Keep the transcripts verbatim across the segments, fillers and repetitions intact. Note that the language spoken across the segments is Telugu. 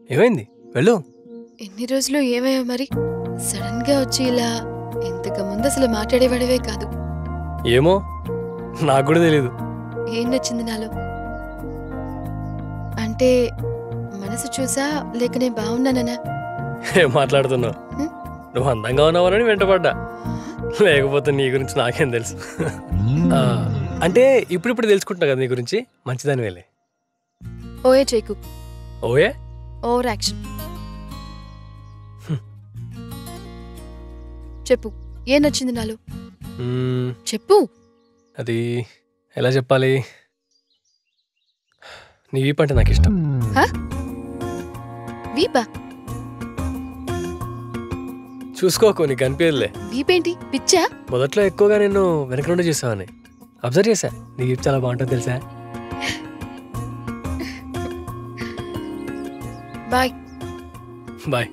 ఏమైంది? వెళ్ళు. ఎన్ని రోజులు ఏమయ్యా మరి? సడన్ గా వచ్చి ఇలా ఇంతకు ముందు అసలు మాట్లాడేవాడివే కాదు. ఏమో నాకు కూడా తెలీదు. ఏం నచ్చింది నాలో? అంటే మనసు చూసా లేక నేను బాగున్నానా? ఏం మాట్లాడుతున్నావు? నువ్వు అందంగా ఉన్నావని వెంటపడ్డా, లేకపోతే నీ గురించి నాకేం తెలుసు. అంటే ఇప్పుడిప్పుడు తెలుసుకుంటున్నా కదా నీ గురించి. మంచిదాని వేలే. ఓయే చేకు. ఓయే ఓవర్ యాక్షన్. చెప్పు, ఏం నచ్చింది నాలో? చెప్పు. అది ఎలా చెప్పాలి? నీ వీపు అంటే నాకు ఇష్టం. వీపా? చూసుకోకు, నీకు కనిపించలే. వీపేంటి పిచ్చా? మొదట్లో ఎక్కువగా నేను వెనక నుండి చూసావని అబ్జర్వ్ చేశా. నీ వీపు చాలా బాగుంటుంది తెలుసా. బాయ్. బాయ్.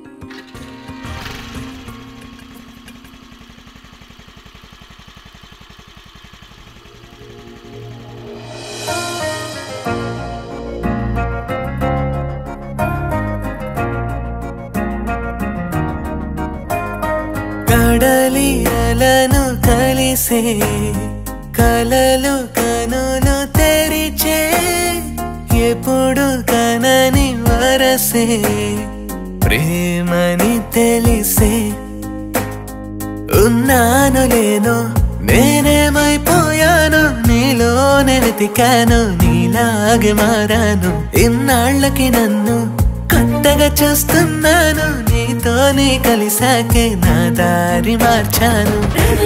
కడలి అలను కలిసే కలలు కనులు తెరిచే ఎప్పుడు కనని వరసే ప్రేమని తెలిసే ఉన్నాను లేను నేనేమైపోయాను నీలో వెతికాను నీలాగే మారాను ఇన్నాళ్ళకి నన్ను కొత్తగా చూస్తున్నాను నీతోనే కలిసాకే నా దారి మార్చాను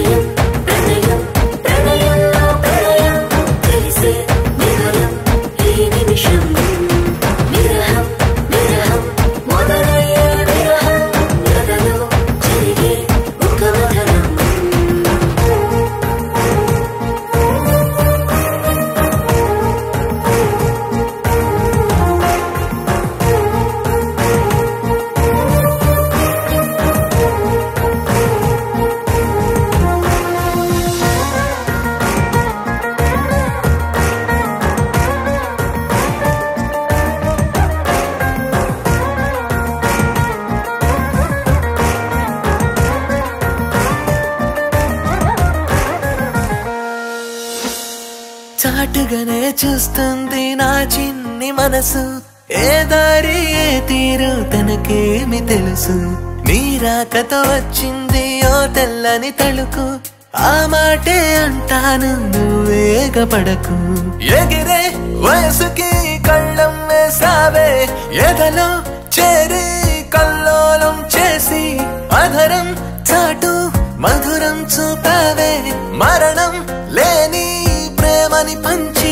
చాటుగానే చూస్తుంది నా చిన్ని మనసు ఏ దారి ఏ తీరు తనకేమి తెలుసు నీ రాకతో వచ్చింది ఓ తెల్లని తళుకు ఆ మాటే అంటాను నువ్వేగ పడకు ఎగిరే వయసుకి కళ్ళం వేసావే ఎదలో చేరి కల్లోలం చేసి అధరం చాటు మధురం చూపావే మరణం లేని ప్రేమని పంచి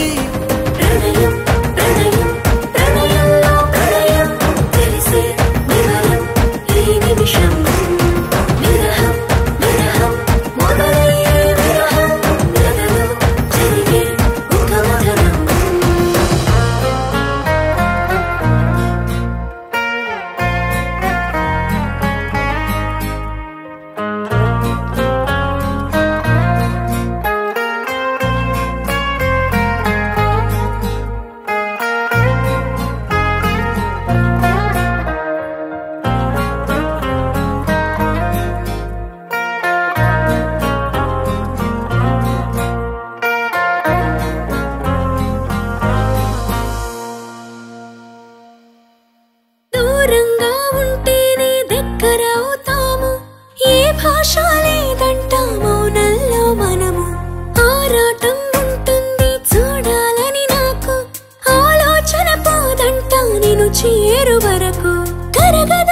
చేరు వరకు కరగ